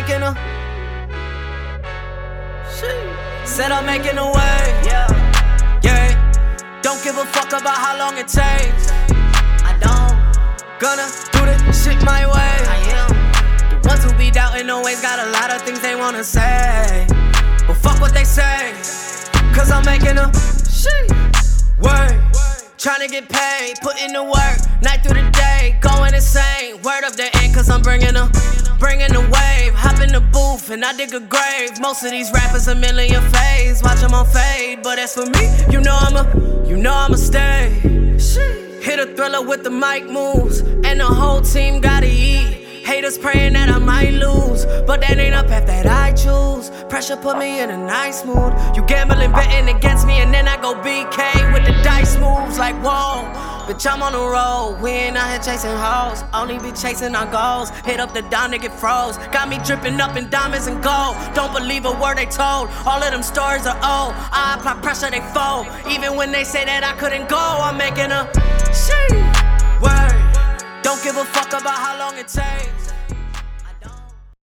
making a said I'm making a way. Yeah. Don't give a fuck about how long it takes. I don't. Gonna do this shit my way. I am. The ones who be doubting always got a lot of things they wanna say. But fuck what they say, cause I'm making a way. Tryna get paid, put in the work, night through the day, going insane. Word up the end, cause I'm bringing the wave. Hop in the booth and I dig a grave. Most of these rappers a million phase, watch them on fade. But as for me, you know I'ma stay. Hit a thriller with the mic moves, and the whole team gotta eat. Haters praying that I might lose, but that ain't a path that I choose. Pressure put me in a nice mood. You gambling, betting against me, and then I go BK with the dice moves. Like, whoa, bitch, I'm on the road. We ain't out here chasing hoes, only be chasing our goals. Hit up the Don to get froze. Got me dripping up in diamonds and gold. Don't believe a word they told, all of them stories are old. I apply pressure, they fold. Even when they say that I couldn't go, I'm making a word. Don't give a fuck about how long it takes.